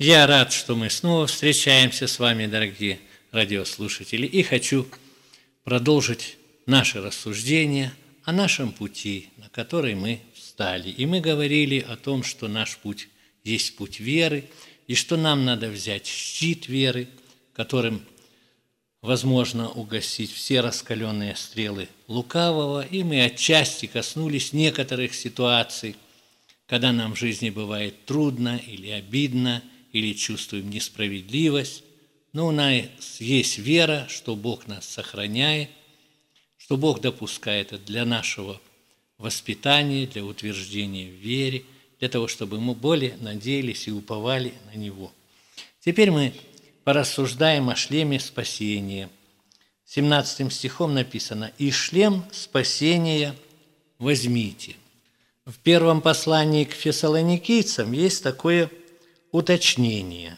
Я рад, что мы снова встречаемся с вами, дорогие радиослушатели, и хочу продолжить наше рассуждение о нашем пути, на который мы встали. И мы говорили о том, что наш путь есть путь веры, и что нам надо взять щит веры, которым возможно угасить все раскаленные стрелы лукавого, и мы отчасти коснулись некоторых ситуаций, когда нам в жизни бывает трудно или обидно, или чувствуем несправедливость, но у нас есть вера, что Бог нас сохраняет, что Бог допускает это для нашего воспитания, для утверждения в вере, для того, чтобы мы более надеялись и уповали на Него. Теперь мы порассуждаем о шлеме спасения. 17 стихом написано: «И шлем спасения возьмите». В первом послании к фессалоникийцам есть такое уточнение.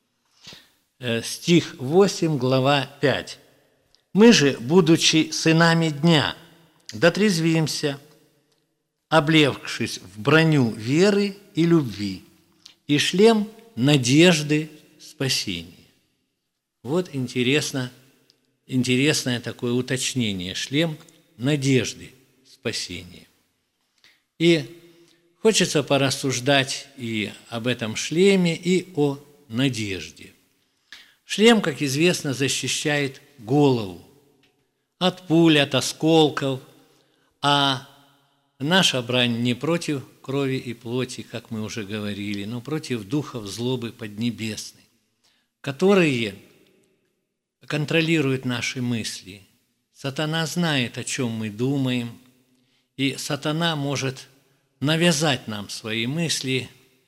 Стих 8, глава 5. «Мы же, будучи сынами дня, дотрезвимся, облегшись в броню веры и любви, и шлем надежды спасения». Вот интересное такое уточнение. Шлем надежды спасения. И хочется порассуждать и об этом шлеме, и о надежде. Шлем, как известно, защищает голову от пуль, от осколков, а наша брань не против крови и плоти, как мы уже говорили, но против духов злобы поднебесной, которые контролируют наши мысли. Сатана знает, о чем мы думаем, и сатана может навязать нам свои мысли,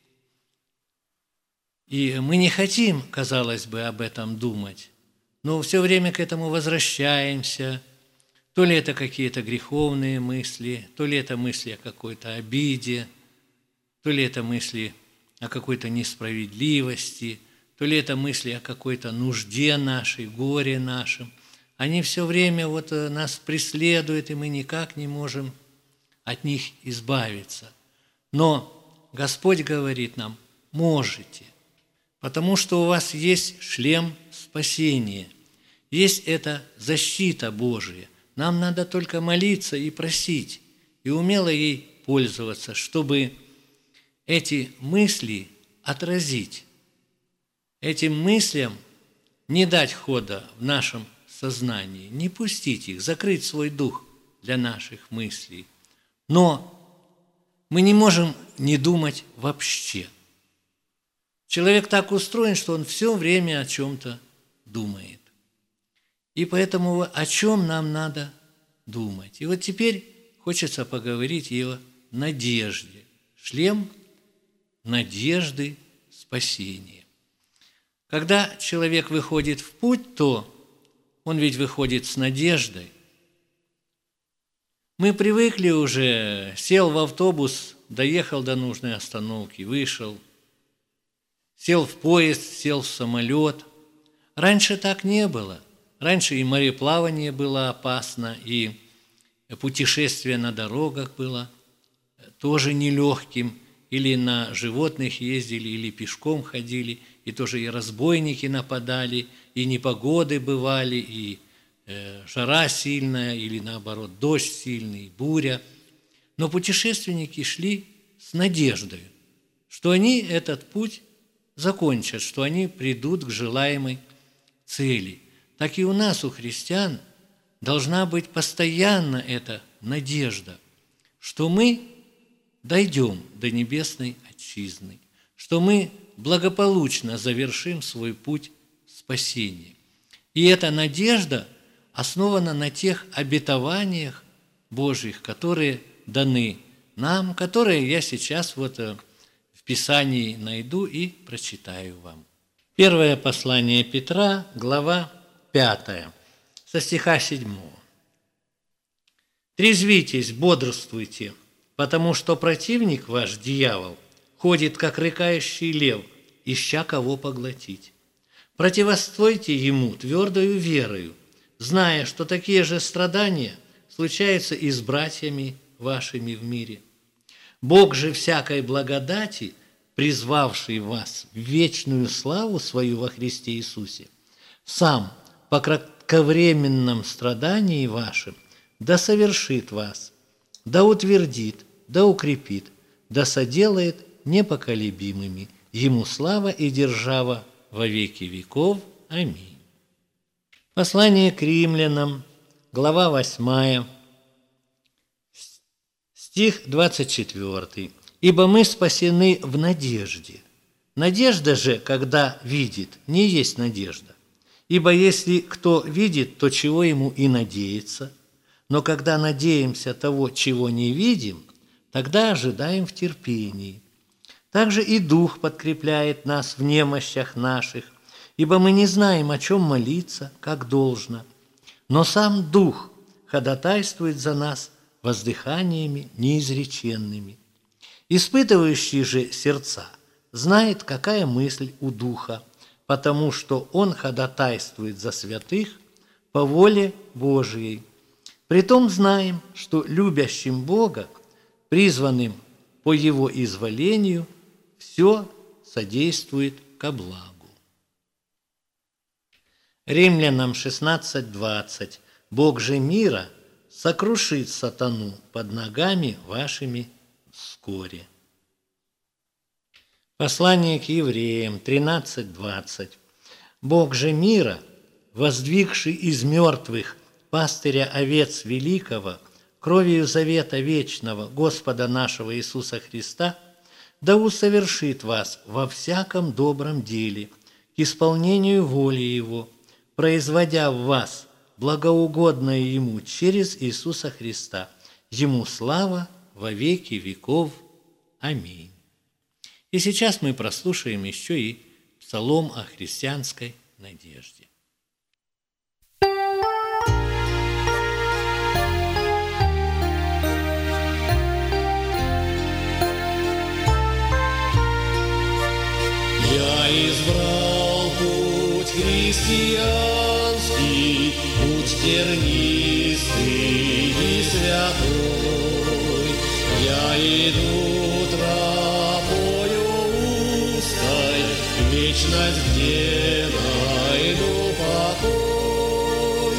и мы не хотим, казалось бы, об этом думать, но все время к этому возвращаемся. То ли это какие-то греховные мысли, то ли это мысли о какой-то обиде, то ли это мысли о какой-то несправедливости, то ли это мысли о какой-то нужде нашей, горе нашем. Они все время нас преследуют, и мы никак не можем от них избавиться. Но Господь говорит нам: можете, потому что у вас есть шлем спасения, есть эта защита Божия. Нам надо только молиться и просить, и умело ей пользоваться, чтобы эти мысли отразить, этим мыслям не дать хода в нашем сознании, не пустить их, закрыть свой дух для наших мыслей. Но мы не можем не думать вообще. Человек так устроен, что он все время о чем-то думает. И поэтому о чем нам надо думать? И вот теперь хочется поговорить и о надежде. Шлем надежды спасения. Когда человек выходит в путь, то он ведь выходит с надеждой. Мы привыкли уже, сел в автобус, доехал до нужной остановки, вышел, сел в поезд, сел в самолет. Раньше так не было. Раньше и мореплавание было опасно, и путешествие на дорогах было тоже нелегким. Или на животных ездили, или пешком ходили, и тоже и разбойники нападали, и непогоды бывали, и жара сильная, или наоборот дождь сильный, буря. Но путешественники шли с надеждой, что они этот путь закончат, что они придут к желаемой цели. Так и у нас, у христиан, должна быть постоянно эта надежда, что мы дойдем до небесной отчизны, что мы благополучно завершим свой путь спасения. И эта надежда основана на тех обетованиях Божьих, которые даны нам, которые я сейчас в Писании найду и прочитаю вам. Первое послание Петра, глава 5, со стиха 7. «Трезвитесь, бодрствуйте, потому что противник ваш, дьявол, ходит, как рыкающий лев, ища кого поглотить. Противостойте ему твердою верою, зная, что такие же страдания случаются и с братьями вашими в мире. Бог же всякой благодати, призвавший вас в вечную славу свою во Христе Иисусе, сам по кратковременном страдании вашим да совершит вас, да утвердит, да укрепит, да соделает непоколебимыми. Ему слава и держава во веки веков. Аминь. Послание к римлянам, глава 8, стих 24. «Ибо мы спасены в надежде. Надежда же, когда видит, не есть надежда. Ибо если кто видит, то чего ему и надеется. Но когда надеемся того, чего не видим, тогда ожидаем в терпении. Также и Дух подкрепляет нас в немощах наших, ибо мы не знаем, о чем молиться, как должно. Но сам Дух ходатайствует за нас воздыханиями неизреченными. Испытывающий же сердца знает, какая мысль у Духа, потому что Он ходатайствует за святых по воле Божией. Притом знаем, что любящим Бога, призванным по Его изволению, все содействует ко благу». Римлянам 16:20. «Бог же мира сокрушит сатану под ногами вашими вскоре». Послание к евреям 13:20. «Бог же мира, воздвигший из мертвых пастыря овец великого, кровью завета вечного Господа нашего Иисуса Христа, да усовершит вас во всяком добром деле, к исполнению воли Его, производя в вас благоугодное Ему через Иисуса Христа. Ему слава во веки веков. Аминь». И сейчас мы прослушаем еще и псалом о христианской надежде. Я избрал путь христианский, путь тернистый и святой. Я иду тропою узкой, вечность, где найду покой.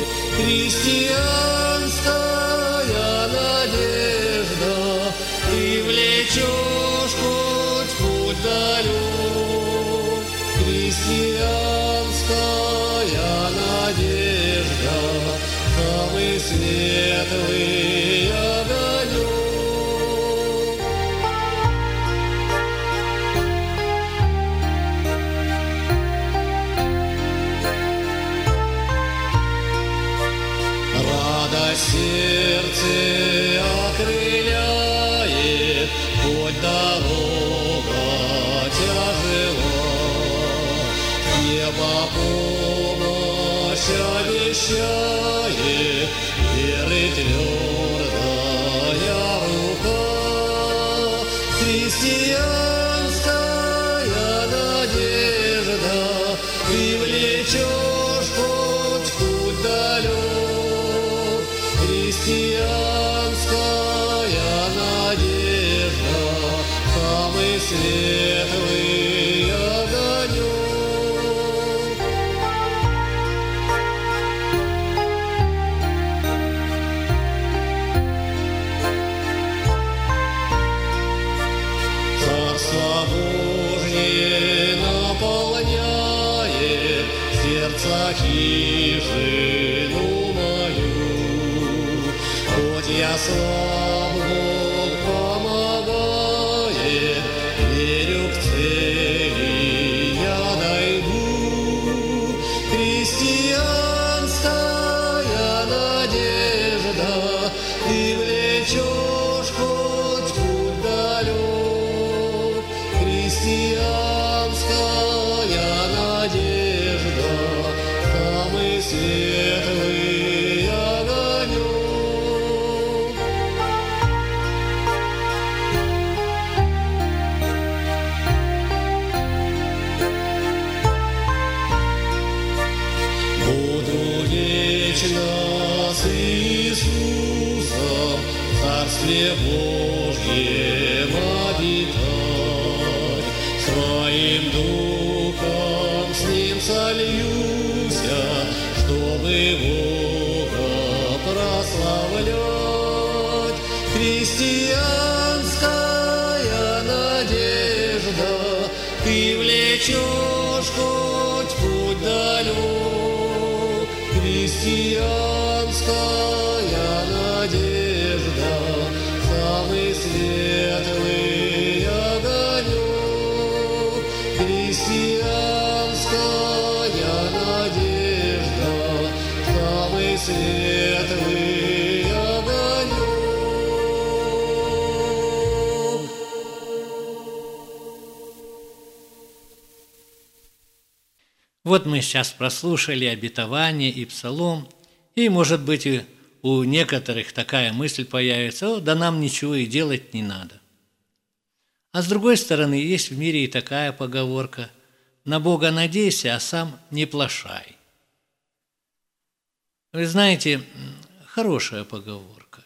Христианская надежда, ты влечешь хоть путь далек. Христианская надежда, самый светлый огонек. Радость сердце окрыляет, хоть дорога тяжела. Небо помощь обещает, веры твердая рука. Христианская надежда, ты влечешь хоть путь далек. Христианская надежда, самый светлый огонек. Царство Божье наполняет сердце хижину мою. Хоть я слаб, Бог помогает, верю к цели я дойду. Христианская надежда, ты влечешь хоть путь далек. Христианская надежда, самый светлый огонек. Буду вечно с Иисусом в Царстве Божьем обитать. мы Бога прославлять. Христианская надежда, ты влечешь хоть путь далек. Христианская надежда, самый светлый огонек. Христианская надежда, самый светлый огонек. Вот мы сейчас прослушали обетование и псалом, и, может быть, и у некоторых такая мысль появится: да нам ничего и делать не надо. А с другой стороны, есть в мире и такая поговорка: на Бога надейся, а сам не плашай. Вы знаете, хорошая поговорка,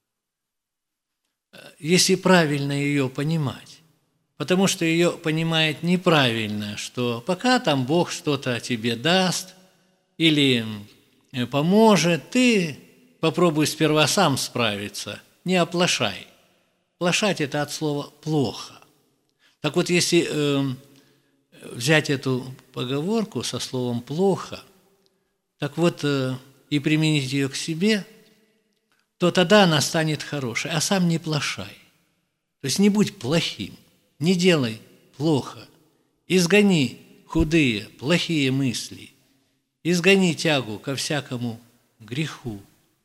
если правильно ее понимать. Потому что ее понимает неправильно, что пока там Бог что-то тебе даст или поможет, ты попробуй сперва сам справиться, не оплошай. Плашать – это от слова «плохо». Так вот, если взять эту поговорку со словом «плохо», так вот и применить ее к себе, то тогда она станет хорошей, а сам не плашай. То есть не будь плохим. Не делай плохо, изгони худые, плохие мысли, изгони тягу ко всякому греху,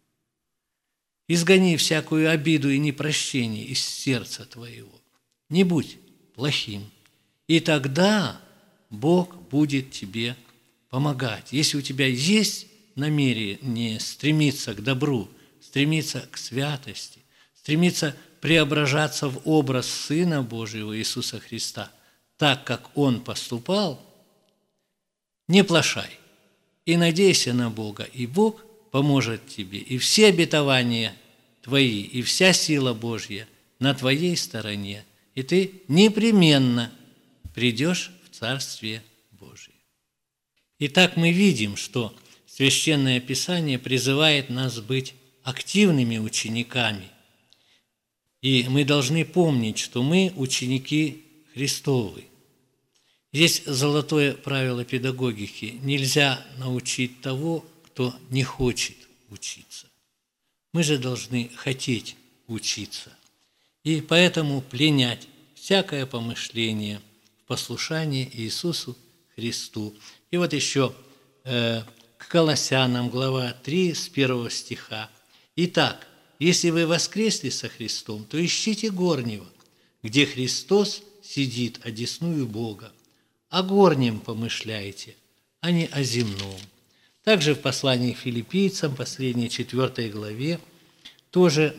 изгони всякую обиду и непрощение из сердца твоего. Не будь плохим, и тогда Бог будет тебе помогать. Если у тебя есть намерение стремиться к добру, стремиться к святости, стремиться преображаться в образ Сына Божьего Иисуса Христа, так, как Он поступал, не плашай и надейся на Бога, и Бог поможет тебе, и все обетования твои, и вся сила Божья на твоей стороне, и ты непременно придешь в Царствие Божие. Итак, мы видим, что Священное Писание призывает нас быть активными учениками. И мы должны помнить, что мы ученики Христовы. Есть золотое правило педагогики: нельзя научить того, кто не хочет учиться. Мы же должны хотеть учиться. И поэтому пленять всякое помышление в послушании Иисусу Христу. И вот еще к Колоссянам, глава 3, с 1 стиха. «Итак, если вы воскресли со Христом, то ищите горнего, где Христос сидит одесную Бога. О горнем помышляйте, а не о земном». Также в послании к Филиппийцам, последней 4 главе, тоже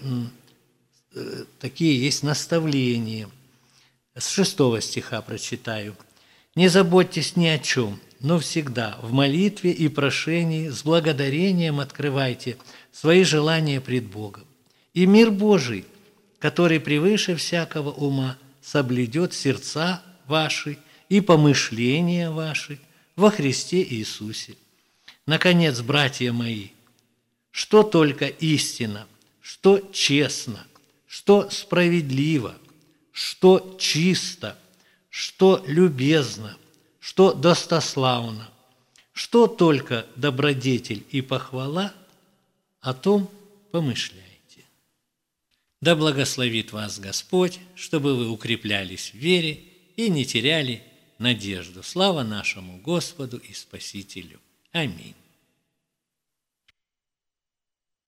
такие есть наставления. С 6 стиха прочитаю. «Не заботьтесь ни о чем, но всегда в молитве и прошении с благодарением открывайте свои желания пред Богом. И мир Божий, который превыше всякого ума, соблюдет сердца ваши и помышления ваши во Христе Иисусе. Наконец, братья мои, что только истина, что честно, что справедливо, что чисто, что любезно, что достославно, что только добродетель и похвала, о том помышляйте. Да благословит вас Господь, чтобы вы укреплялись в вере и не теряли надежду. Слава нашему Господу и Спасителю. Аминь.